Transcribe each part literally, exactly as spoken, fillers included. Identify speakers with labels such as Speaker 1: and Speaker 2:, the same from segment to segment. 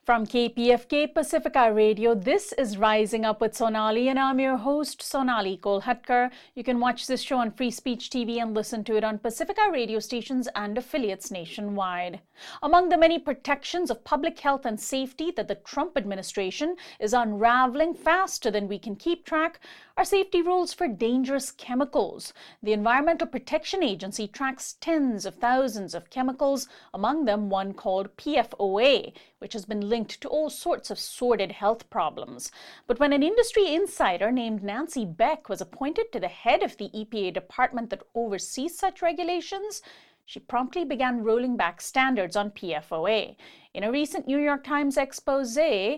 Speaker 1: From K P F K Pacifica Radio, this is Rising Up with Sonali, and I'm your host, Sonali Kolhatkar. You can watch this show on Free Speech T V and listen to it on Pacifica radio stations and affiliates nationwide. Among the many protections of public health and safety that the Trump administration is unraveling faster than we can keep track are safety rules for dangerous chemicals. The Environmental Protection Agency tracks tens of thousands of chemicals, among them one called P F O A, which has been linked to all sorts of sordid health problems. But when an industry insider named Nancy Beck was appointed to the head of the E P A department that oversees such regulations, she promptly began rolling back standards on P F O A. In a recent New York Times expose,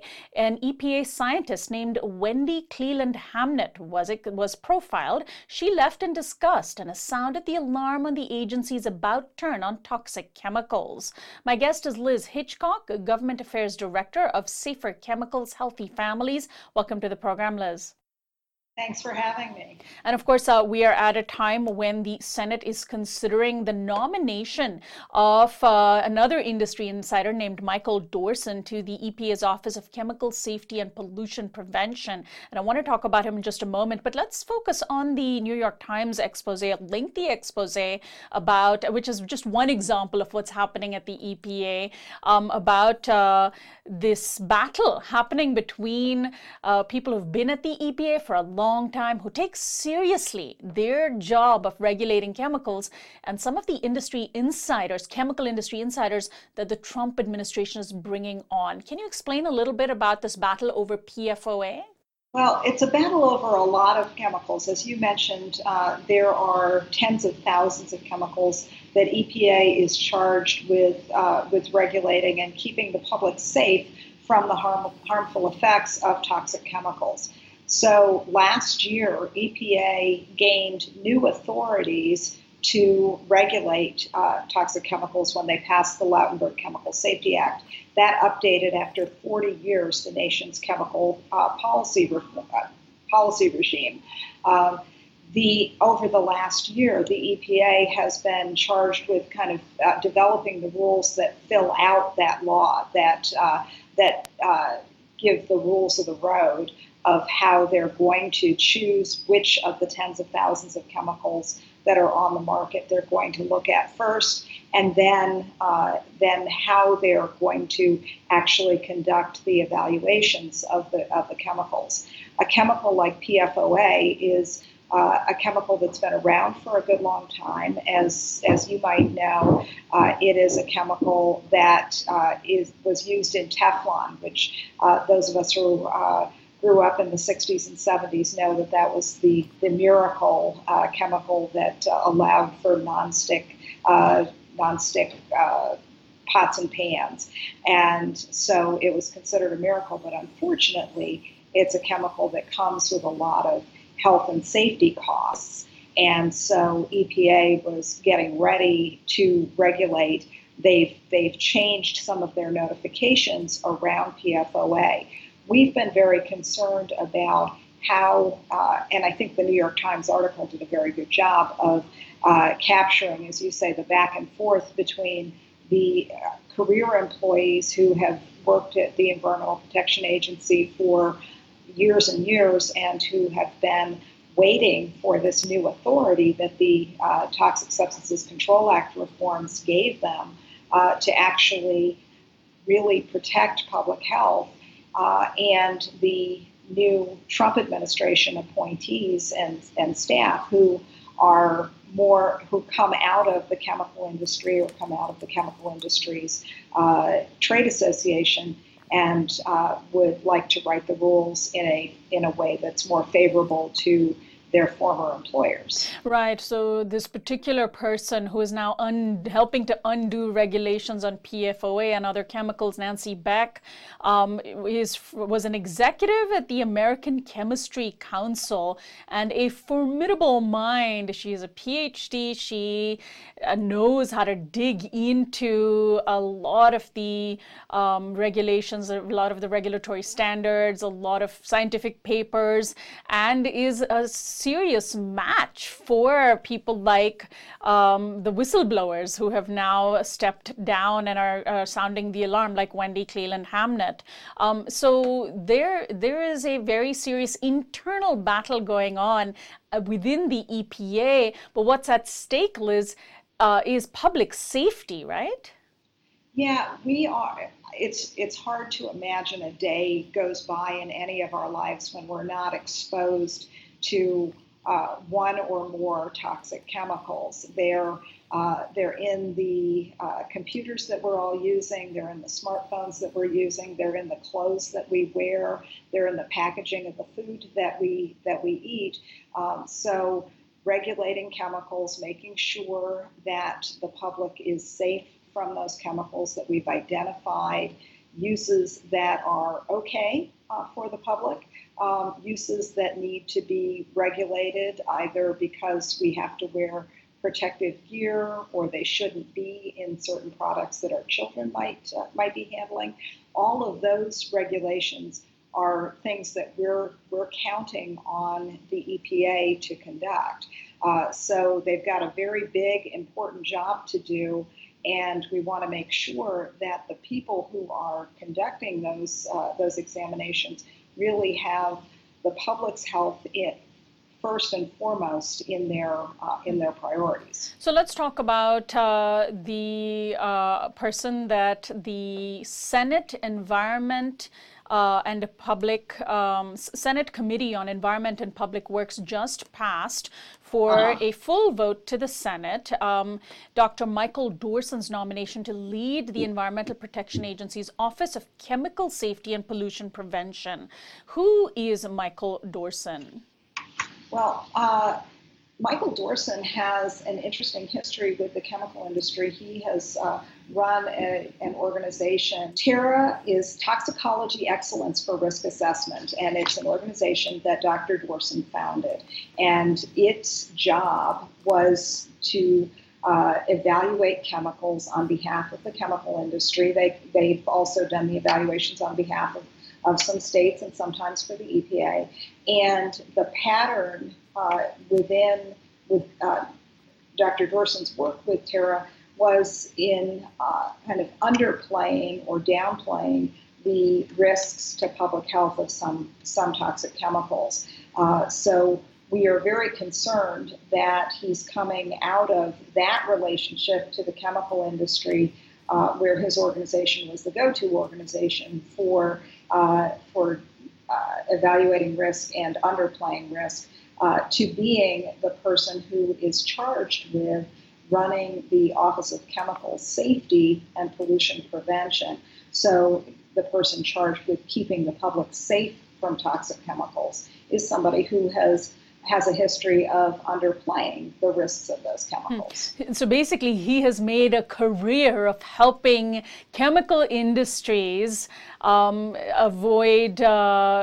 Speaker 1: an E P A scientist named Wendy Cleland Hamnet was, was profiled. She left in disgust and has sounded the alarm on the agency's about turn on toxic chemicals. My guest is Liz Hitchcock, Government Affairs Director of Safer Chemicals, Healthy Families. Welcome to the program, Liz.
Speaker 2: Thanks for having me.
Speaker 1: And of course, uh, we are at a time when the Senate is considering the nomination of uh, another industry insider named Michael Dorson to the E P A's Office of Chemical Safety and Pollution Prevention. And I want to talk about him in just a moment, but let's focus on the New York Times expose, a lengthy expose about, which is just one example of what's happening at the E P A, um, about uh, this battle happening between uh, people who've been at the E P A for a long long time, who take seriously their job of regulating chemicals, and some of the industry insiders, chemical industry insiders that the Trump administration is bringing on. Can you explain a little bit about this battle over P F O A?
Speaker 2: Well, it's a battle over a lot of chemicals. As you mentioned, uh, there are tens of thousands of chemicals that E P A is charged with, uh, with regulating and keeping the public safe from the harm, harmful effects of toxic chemicals. So last year, E P A gained new authorities to regulate uh, toxic chemicals when they passed the Lautenberg Chemical Safety Act. That updated after forty years the nation's chemical uh, policy, re- uh, policy regime. Um, the, over the last year, the E P A has been charged with kind of uh, developing the rules that fill out that law, that, uh, that uh, give the rules of the road of how they're going to choose which of the tens of thousands of chemicals that are on the market they're going to look at first, and then uh, then how they're going to actually conduct the evaluations of the of the chemicals. A chemical like P F O A is uh, a chemical that's been around for a good long time. As as you might know, uh, it is a chemical that uh, is was used in Teflon, which uh, those of us who uh, grew up in the sixties and seventies know that that was the, the miracle uh, chemical that uh, allowed for nonstick, uh, nonstick uh, pots and pans. And so it was considered a miracle, but unfortunately, it's a chemical that comes with a lot of health and safety costs. And so E P A was getting ready to regulate. They've, they've changed some of their notifications around P F O A. We've been very concerned about how, uh, and I think the New York Times article did a very good job of uh, capturing, as you say, the back and forth between the uh, career employees who have worked at the Environmental Protection Agency for years and years and who have been waiting for this new authority that the uh, Toxic Substances Control Act reforms gave them uh, to actually really protect public health. Uh, and the new Trump administration appointees and, and staff who are more, who come out of the chemical industry or come out of the chemical industry's uh, trade association and uh, would like to write the rules in a in a way that's more favorable to their former employers.
Speaker 1: Right. So this particular person who is now un- helping to undo regulations on P F O A and other chemicals, Nancy Beck, um, is was an executive at the American Chemistry Council and a formidable mind. She is a P H D. She uh, knows how to dig into a lot of the um, regulations, a lot of the regulatory standards, a lot of scientific papers, and is a serious match for people like um, the whistleblowers who have now stepped down and are, are sounding the alarm, like Wendy Cleland Hamnet. Um, so there, there is a very serious internal battle going on uh, within the E P A. But what's at stake, Liz, uh, is public safety, right?
Speaker 2: Yeah, we are. It's it's hard to imagine a day goes by in any of our lives when we're not exposed to uh, one or more toxic chemicals. They're uh, they're in the uh, computers that we're all using. They're in the smartphones that we're using. They're in the clothes that we wear. They're in the packaging of the food that we that we eat. Um, so regulating chemicals, making sure that the public is safe from those chemicals that we've identified, uses that are okay uh, for the public, um, uses that need to be regulated either because we have to wear protective gear or they shouldn't be in certain products that our children might uh, might be handling. All of those regulations are things that we're we're counting on the E P A to conduct. Uh, so they've got a very big, important job to do. And we want to make sure that the people who are conducting those uh, those examinations really have the public's health in, first and foremost in their uh, in their priorities.
Speaker 1: So let's talk about uh, the uh, person that the Senate Environment Uh, and the Public um, Senate Committee on Environment and Public Works just passed for uh-huh. a full vote to the Senate. Um, Doctor Michael Dorson's nomination to lead the Environmental Protection Agency's Office of Chemical Safety and Pollution Prevention. Who is Michael Dorson?
Speaker 2: Well, uh, Michael Dorson has an interesting history with the chemical industry. He has uh, run a, an organization. TERRA is Toxicology Excellence for Risk Assessment, and it's an organization that Doctor Dorson founded. And its job was to uh, evaluate chemicals on behalf of the chemical industry. They, they've also done the evaluations on behalf of, of some states and sometimes for the E P A. And the pattern Uh, within with uh, Doctor Dorson's work with TERRA was in uh, kind of underplaying or downplaying the risks to public health of some some toxic chemicals. Uh, so we are very concerned that he's coming out of that relationship to the chemical industry, uh, where his organization was the go-to organization for uh, for uh, evaluating risk and underplaying risk. Uh, to being the person who is charged with running the Office of Chemical Safety and Pollution Prevention. So the person charged with keeping the public safe from toxic chemicals is somebody who has has a history of underplaying the risks of those chemicals.
Speaker 1: So basically, he has made a career of helping chemical industries um, avoid uh,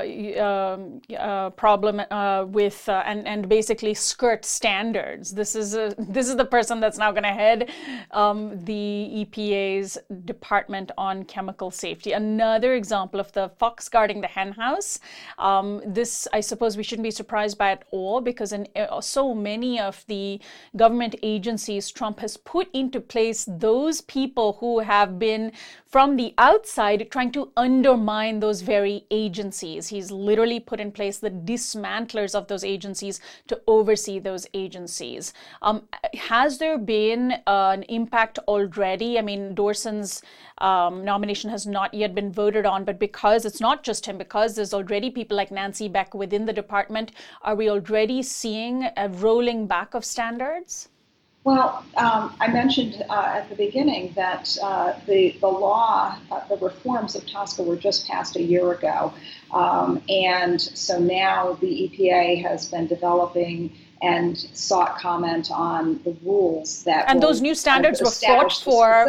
Speaker 1: uh, uh, problem uh, with uh, and and basically skirt standards. This is a, this is the person that's now going to head um, the E P A's Department on Chemical Safety. Another example of the fox guarding the hen house. Um, this, I suppose, we shouldn't be surprised by at all, because in uh, so many of the government agencies, Trump has put into place those people who have been from the outside trying to undermine those very agencies. He's literally put in place the dismantlers of those agencies to oversee those agencies. Um, has there been uh, an impact already? I mean, Dorson's um, nomination has not yet been voted on, but because it's not just him, because there's already people like Nancy Beck within the department, are we already seeing a rolling back of standards?
Speaker 2: Well, um, I mentioned uh, at the beginning that uh, the, the law, uh, the reforms of TSCA were just passed a year ago. Um, and so now the E P A has been developing and sought comment on the rules that
Speaker 1: And those new standards were fought for. Specifics.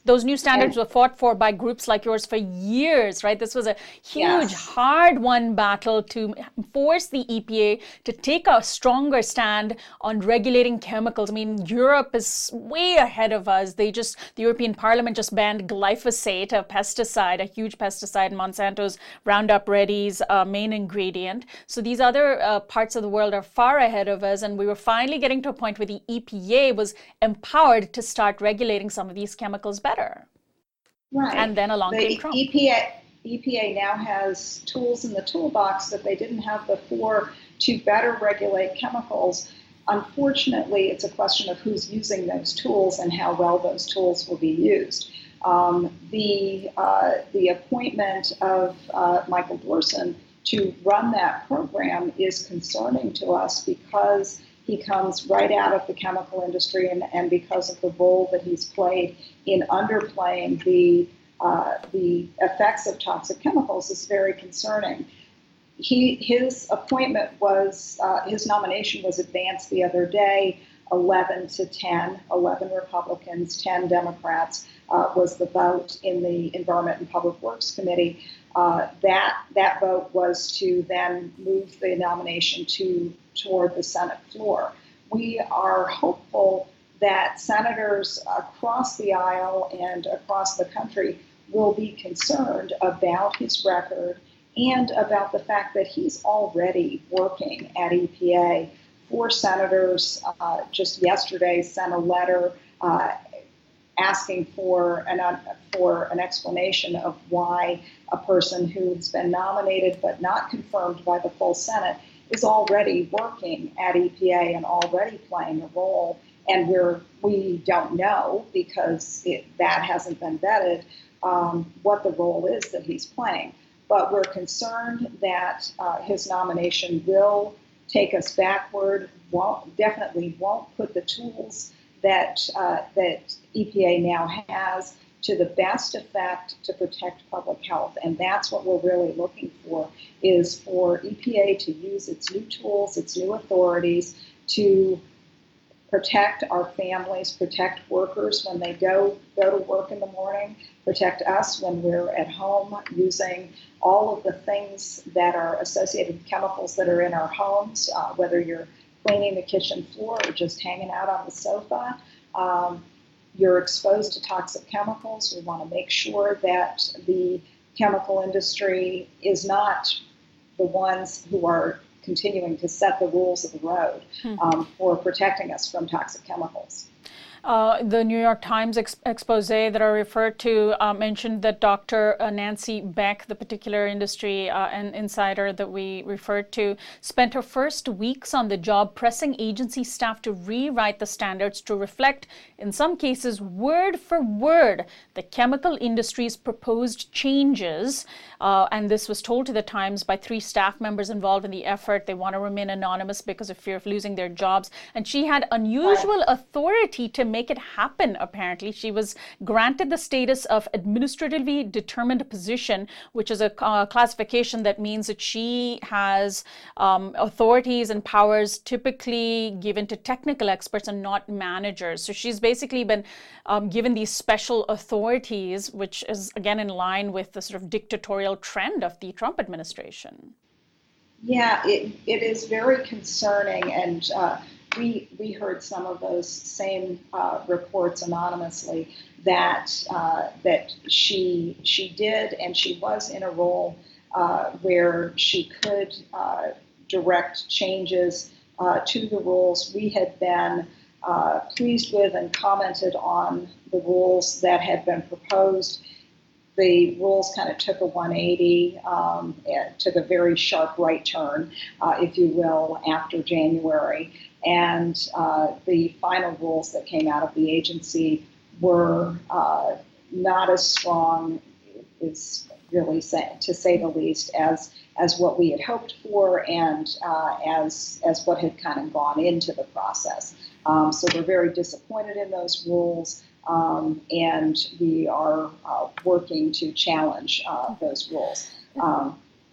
Speaker 1: those new standards
Speaker 2: And,
Speaker 1: were fought for by groups like yours for years, right? This was a huge,
Speaker 2: yes.
Speaker 1: hard-won battle to force the E P A to take a stronger stand on regulating chemicals. I mean, Europe is way ahead of us. They just, the European Parliament just banned glyphosate, a pesticide, a huge pesticide, Monsanto's Roundup Ready's uh, main ingredient. So these other uh, parts of the world are far ahead of us, and we were finally getting to a point where the E P A was empowered to start regulating some of these chemicals better.
Speaker 2: Right.
Speaker 1: And then along
Speaker 2: the
Speaker 1: came Trump.
Speaker 2: E P A, E P A now has tools in the toolbox that they didn't have before to better regulate chemicals. Unfortunately, it's a question of who's using those tools and how well those tools will be used. Um, the, uh, the appointment of uh, Michael Dorson to run that program is concerning to us because he comes right out of the chemical industry and, and because of the role that he's played in underplaying the, uh, the effects of toxic chemicals is very concerning. He, his appointment was, uh, his nomination was advanced the other day, eleven to ten, eleven Republicans, ten Democrats, uh, was the vote in the Environment and Public Works Committee. Uh, that, that vote was to then move the nomination to, toward the Senate floor. We are hopeful that senators across the aisle and across the country will be concerned about his record and about the fact that he's already working at E P A. Four senators uh, just yesterday sent a letter uh, asking for an, uh, for an explanation of why a person who's been nominated but not confirmed by the full Senate is already working at E P A and already playing a role. And we're, we don't know, because it, that hasn't been vetted, um, what the role is that he's playing. But we're concerned that uh, his nomination will take us backward, won't, definitely won't put the tools that, uh, that E P A now has to the best effect to protect public health. And that's what we're really looking for, is for E P A to use its new tools, its new authorities to protect our families, protect workers when they go, go to work in the morning, protect us when we're at home using all of the things that are associated with chemicals that are in our homes, uh, whether you're cleaning the kitchen floor or just hanging out on the sofa. Um, you're exposed to toxic chemicals. We want to make sure that the chemical industry is not the ones who are continuing to set the rules of the road um, for protecting us from toxic chemicals.
Speaker 1: Uh, the New York Times ex expose that I referred to uh, mentioned that Doctor Uh, Nancy Beck, the particular industry uh, and insider that we referred to, spent her first weeks on the job pressing agency staff to rewrite the standards to reflect, in some cases, word for word, the chemical industry's proposed changes. Uh, and this was told to the Times by three staff members involved in the effort. They want to remain anonymous because of fear of losing their jobs. And she had unusual authority to make it happen, apparently. She was granted the status of administratively determined position, which is a uh, classification that means that she has um, authorities and powers typically given to technical experts and not managers. So she's basically been um, given these special authorities, which is again in line with the sort of dictatorial trend of the Trump administration.
Speaker 2: Yeah, it, it is very concerning, and uh, we we heard some of those same uh, reports anonymously that uh, that she she did, and she was in a role uh, where she could uh, direct changes uh, to the rules. We had been uh, pleased with and commented on the rules that had been proposed. The rules kind of took a one eighty, um, took a very sharp right turn, uh, if you will, after January. And uh, the final rules that came out of the agency were uh, not as strong, is really say, to say the least, as as what we had hoped for, and uh, as as what had kind of gone into the process. Um, so we're very disappointed in those rules. Um, and we are uh, working to challenge uh, those rules. Um,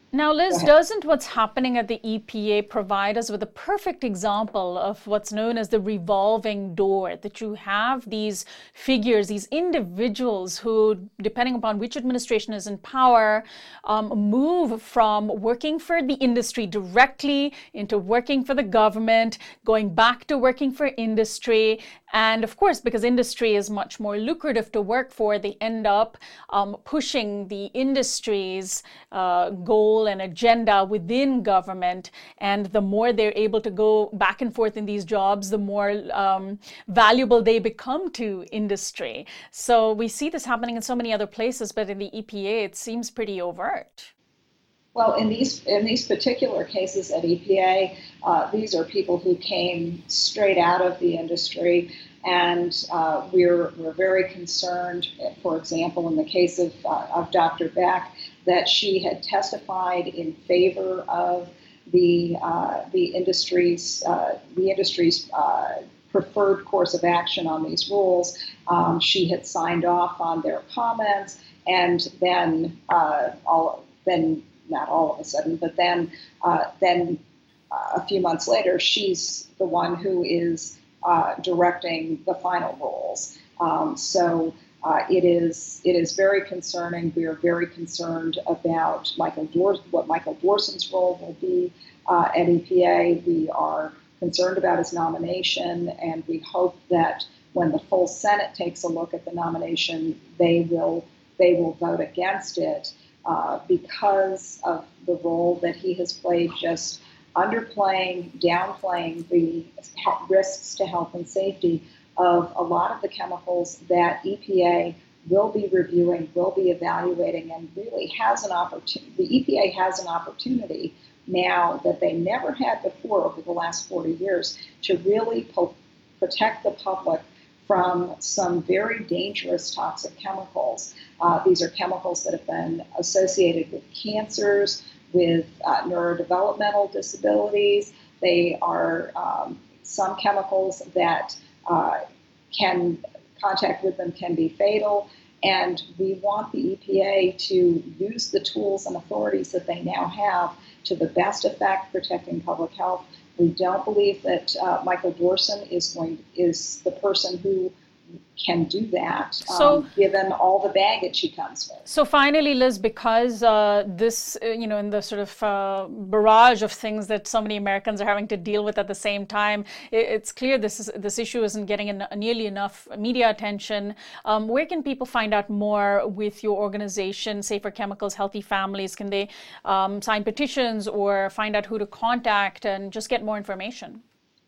Speaker 1: Now, Liz, doesn't what's happening at the E P A provide us with a perfect example of what's known as the revolving door? That you have these figures, these individuals who, depending upon which administration is in power, um, move from working for the industry directly into working for the government, going back to working for industry. And of course, because industry is much more lucrative to work for, they end up um, pushing the industry's uh, goal and agenda within government. And the more they're able to go back and forth in these jobs, the more um, valuable they become to industry. So we see this happening in so many other places, but in the E P A, it seems pretty overt.
Speaker 2: Well, in these in these particular cases at E P A, uh, these are people who came straight out of the industry, and uh, we're we're very concerned. For example, in the case of uh, of Doctor Beck, that she had testified in favor of the uh, the industry's uh, the industry's uh, preferred course of action on these rules. Um, she had signed off on their comments, and then uh, all then. Not all of a sudden, but then, uh, then uh, a few months later, she's the one who is uh, directing the final rules. Um, so uh, it is it is very concerning. We are very concerned about Michael Dor- what Michael Dorson's role will be uh, at E P A. We are concerned about his nomination, and we hope that when the full Senate takes a look at the nomination, they will they will vote against it. Uh, because of the role that he has played, just underplaying, downplaying the risks to health and safety of a lot of the chemicals that E P A will be reviewing, will be evaluating, and really has an opportunity. The E P A has an opportunity now that they never had before over the last forty years to really po- protect the public from some very dangerous toxic chemicals. Uh, these are chemicals that have been associated with cancers, with uh, neurodevelopmental disabilities. They are um, some chemicals that uh, can, contact with them can be fatal. And we want the E P A to use the tools and authorities that they now have to the best effect protecting public health. We don't believe that uh, Michael Dorson is going is the person who can do that,
Speaker 1: so,
Speaker 2: um, given all the baggage he comes with.
Speaker 1: So finally, Liz, because uh, this, uh, you know, in the sort of uh, barrage of things that so many Americans are having to deal with at the same time, it, it's clear this is, this issue isn't getting en- nearly enough media attention. Um, where can people find out more with your organization, Safer Chemicals, Healthy Families? Can they um, sign petitions or find out who to contact and just get more information?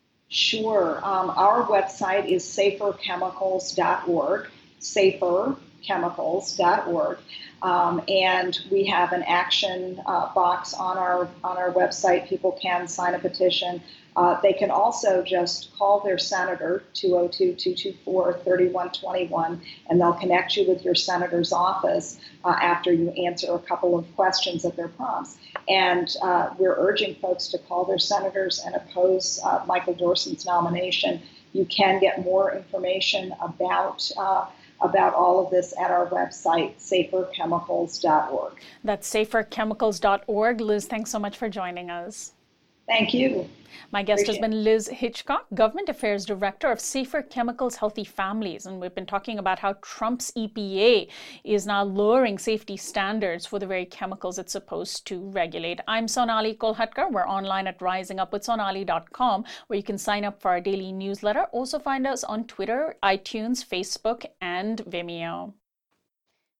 Speaker 2: Sure. Um, our website is safer chemicals dot org, safer chemicals dot org, um, and we have an action uh, box on our on our website. People can sign a petition. Uh, they can also just call their senator, two oh two, two two four, three one two one, and they'll connect you with your senator's office uh, after you answer a couple of questions at their prompts. And uh, we're urging folks to call their senators and oppose uh, Michael Dorson's nomination. You can get more information about uh, about all of this at our website, safer chemicals dot org.
Speaker 1: That's safer chemicals dot org. Liz, thanks so much for joining us.
Speaker 2: Thank you.
Speaker 1: My guest
Speaker 2: Appreciate
Speaker 1: has been Liz Hitchcock, Government Affairs Director of Safer Chemicals, Healthy Families. And we've been talking about how Trump's E P A is now lowering safety standards for the very chemicals it's supposed to regulate. I'm Sonali Kolhatkar. We're online at rising up with sonali dot com, where you can sign up for our daily newsletter. Also find us on Twitter, iTunes, Facebook, and Vimeo.